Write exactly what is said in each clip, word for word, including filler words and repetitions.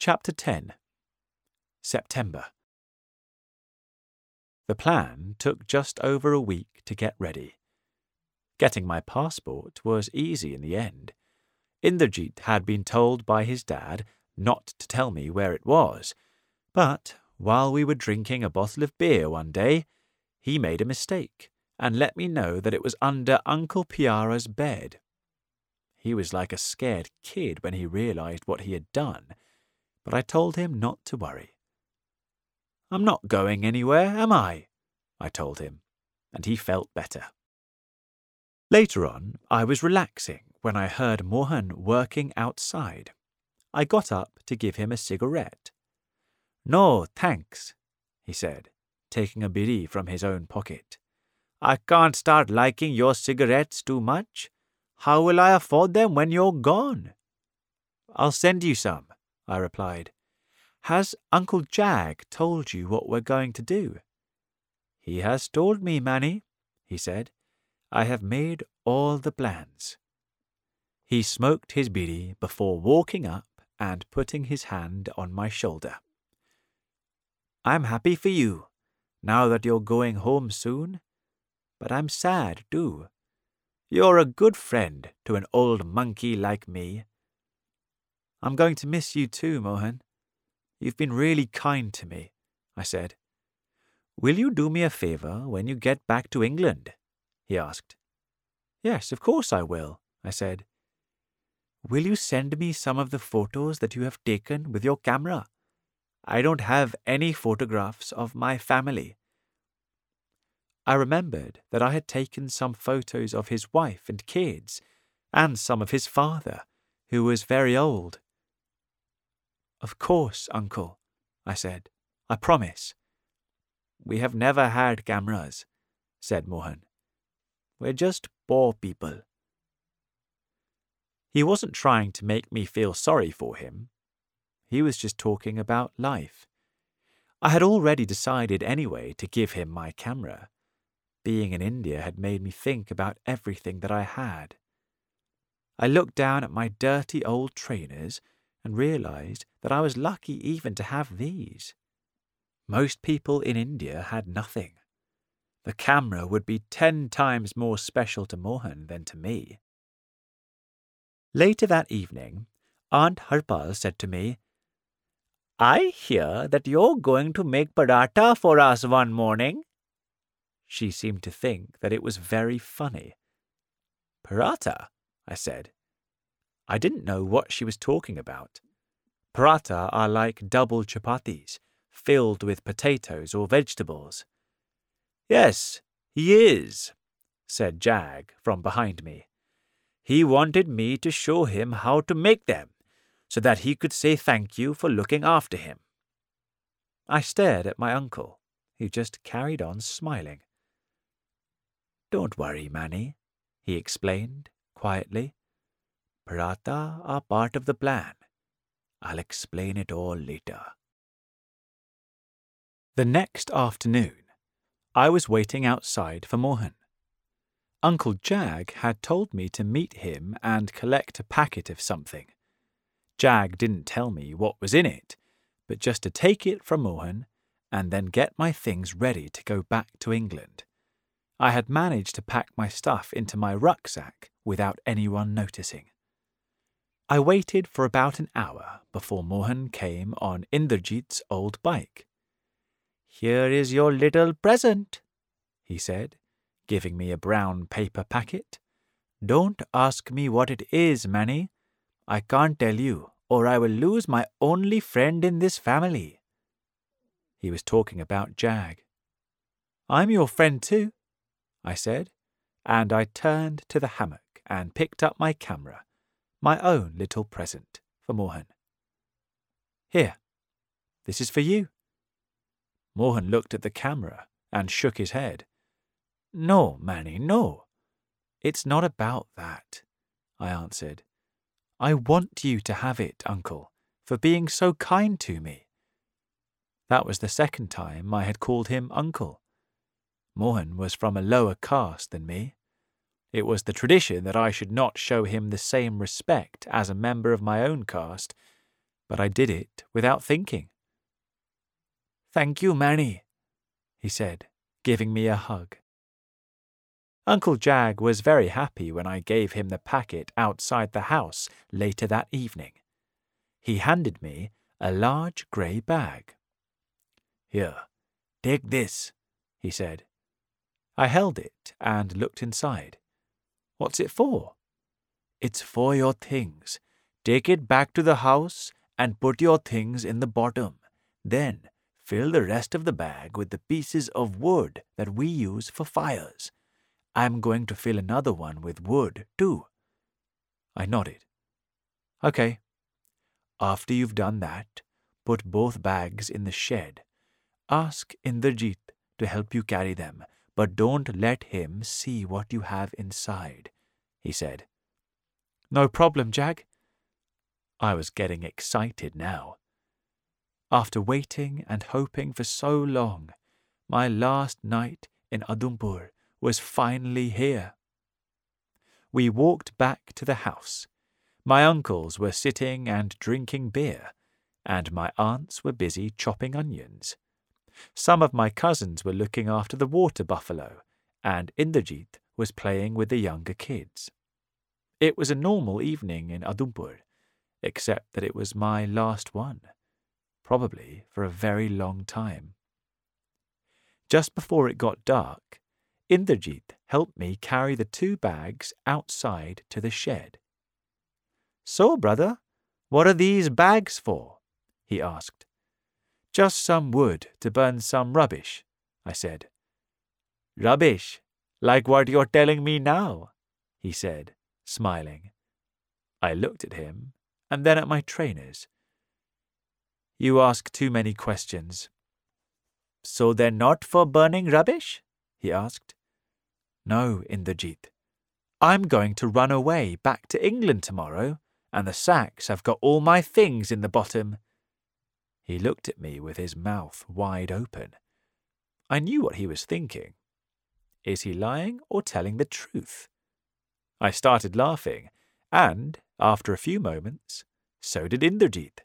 Chapter ten. September. The plan took just over a week to get ready. Getting my passport was easy in the end. Inderjeet had been told by his dad not to tell me where it was, but while we were drinking a bottle of beer one day, he made a mistake and let me know that it was under Uncle Piara's bed. He was like a scared kid when he realized what he had done, but I told him not to worry. "I'm not going anywhere, am I?" I told him, and he felt better. Later on, I was relaxing when I heard Mohan working outside. I got up to give him a cigarette. "No, thanks," he said, taking a bidi from his own pocket. "I can't start liking your cigarettes too much. How will I afford them when you're gone?" "I'll send you some," I replied. "Has Uncle Jag told you what we're going to do?" "He has told me, Manny," he said. "I have made all the plans." He smoked his bidi before walking up and putting his hand on my shoulder. "I'm happy for you, now that you're going home soon. But I'm sad, too. You're a good friend to an old monkey like me." "I'm going to miss you too, Mohan. You've been really kind to me," I said. "Will you do me a favour when you get back to England?" he asked. "Yes, of course I will," I said. "Will you send me some of the photos that you have taken with your camera? I don't have any photographs of my family." I remembered that I had taken some photos of his wife and kids, and some of his father, who was very old. "Of course, Uncle," I said. "I promise." "We have never had cameras," said Mohan. "We're just poor people." He wasn't trying to make me feel sorry for him. He was just talking about life. I had already decided anyway to give him my camera. Being in India had made me think about everything that I had. I looked down at my dirty old trainers and realized that I was lucky even to have these. Most people in India had nothing. The camera would be ten times more special to Mohan than to me. Later that evening, Aunt Harpal said to me, "I hear that you're going to make paratha for us one morning." She seemed to think that it was very funny. "Paratha?" I said. I didn't know what she was talking about. Paratha are like double chapatis, filled with potatoes or vegetables. "Yes, he is," said Jag from behind me. "He wanted me to show him how to make them, so that he could say thank you for looking after him." I stared at my uncle, who just carried on smiling. "Don't worry, Manny," he explained quietly. "Paratha are part of the plan. I'll explain it all later." The next afternoon, I was waiting outside for Mohan. Uncle Jag had told me to meet him and collect a packet of something. Jag didn't tell me what was in it, but just to take it from Mohan and then get my things ready to go back to England. I had managed to pack my stuff into my rucksack without anyone noticing. I waited for about an hour before Mohan came on Inderjeet's old bike. "Here is your little present," he said, giving me a brown paper packet. "Don't ask me what it is, Manny. I can't tell you, or I will lose my only friend in this family." He was talking about Jag. "I'm your friend too," I said, and I turned to the hammock and picked up my camera, my own little present for Mohan. "Here, this is for you." Mohan looked at the camera and shook his head. "No, Manny, no. It's not about that," I answered. "I want you to have it, Uncle, for being so kind to me." That was the second time I had called him Uncle. Mohan was from a lower caste than me. It was the tradition that I should not show him the same respect as a member of my own caste, but I did it without thinking. "Thank you, Manny," he said, giving me a hug. Uncle Jag was very happy when I gave him the packet outside the house later that evening. He handed me a large grey bag. "Here, take this," he said. I held it and looked inside. "What's it for?" "It's for your things. Take it back to the house and put your things in the bottom. Then fill the rest of the bag with the pieces of wood that we use for fires. I'm going to fill another one with wood, too." I nodded. "Okay." "After you've done that, put both bags in the shed. Ask Indrajit to help you carry them, but don't let him see what you have inside," he said. "No problem, Jag." I was getting excited now. After waiting and hoping for so long, my last night in Udhampur was finally here. We walked back to the house. My uncles were sitting and drinking beer, and my aunts were busy chopping onions. Some of my cousins were looking after the water buffalo, and Indrajit was playing with the younger kids. It was a normal evening in Udhampur, except that it was my last one, probably for a very long time. Just before it got dark, Indrajit helped me carry the two bags outside to the shed. "So, brother, what are these bags for?" he asked. "Just some wood to burn some rubbish," I said. "Rubbish, like what you're telling me now," he said, smiling. I looked at him and then at my trainers. "You ask too many questions." "So they're not for burning rubbish?" he asked. "No, Indrajit. I'm going to run away back to England tomorrow, and the sacks have got all my things in the bottom." He looked at me with his mouth wide open. I knew what he was thinking. Is he lying or telling the truth? I started laughing, and, after a few moments, so did Indrajit.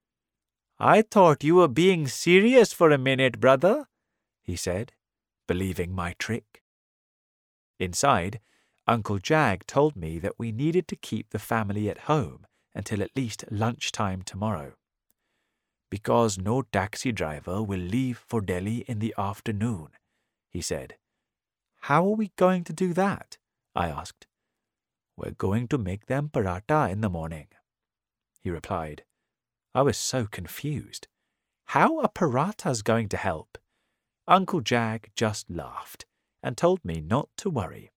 "I thought you were being serious for a minute, brother," he said, believing my trick. Inside, Uncle Jag told me that we needed to keep the family at home until at least lunchtime tomorrow. "Because no taxi driver will leave for Delhi in the afternoon," he said. "How are we going to do that?" I asked. "We're going to make them paratha in the morning," he replied. I was so confused. How are parathas going to help? Uncle Jag just laughed and told me not to worry.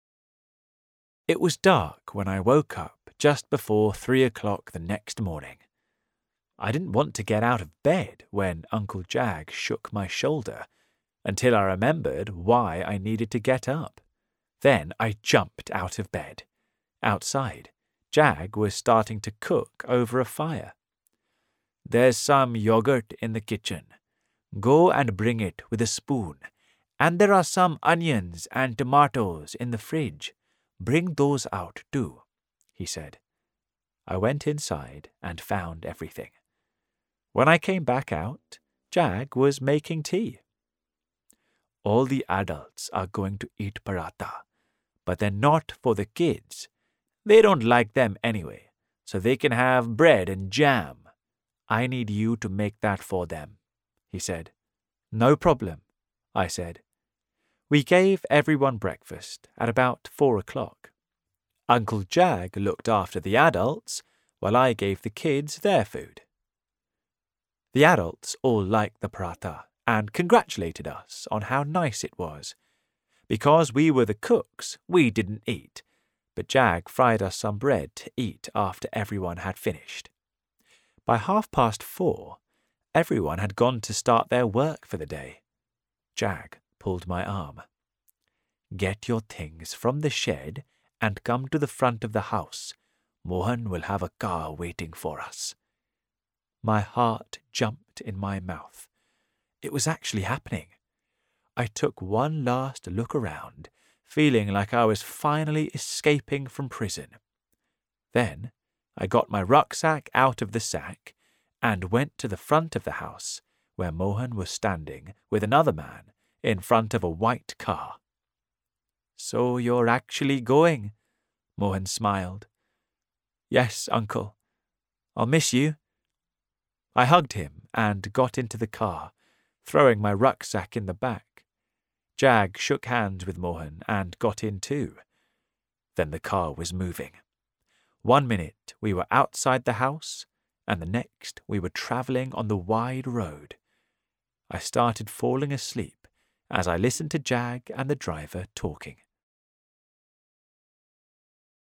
It was dark when I woke up just before three o'clock the next morning. I didn't want to get out of bed when Uncle Jag shook my shoulder until I remembered why I needed to get up. Then I jumped out of bed. Outside, Jag was starting to cook over a fire. "There's some yogurt in the kitchen. Go and bring it with a spoon. And there are some onions and tomatoes in the fridge. Bring those out too," he said. I went inside and found everything. When I came back out, Jag was making tea. "All the adults are going to eat paratha, but they're not for the kids. They don't like them anyway, so they can have bread and jam. I need you to make that for them," he said. "No problem," I said. We gave everyone breakfast at about four o'clock. Uncle Jag looked after the adults while I gave the kids their food. The adults all liked the paratha and congratulated us on how nice it was. Because we were the cooks, we didn't eat, but Jag fried us some bread to eat after everyone had finished. By half past four, everyone had gone to start their work for the day. Jag pulled my arm. "Get your things from the shed and come to the front of the house. Mohan will have a car waiting for us." My heart jumped in my mouth. It was actually happening. I took one last look around, feeling like I was finally escaping from prison. Then I got my rucksack out of the sack and went to the front of the house, where Mohan was standing with another man in front of a white car. "So you're actually going?" Mohan smiled. "Yes, uncle. I'll miss you." I hugged him and got into the car, throwing my rucksack in the back. Jag shook hands with Mohan and got in too. Then the car was moving. One minute we were outside the house, and the next we were travelling on the wide road. I started falling asleep as I listened to Jag and the driver talking.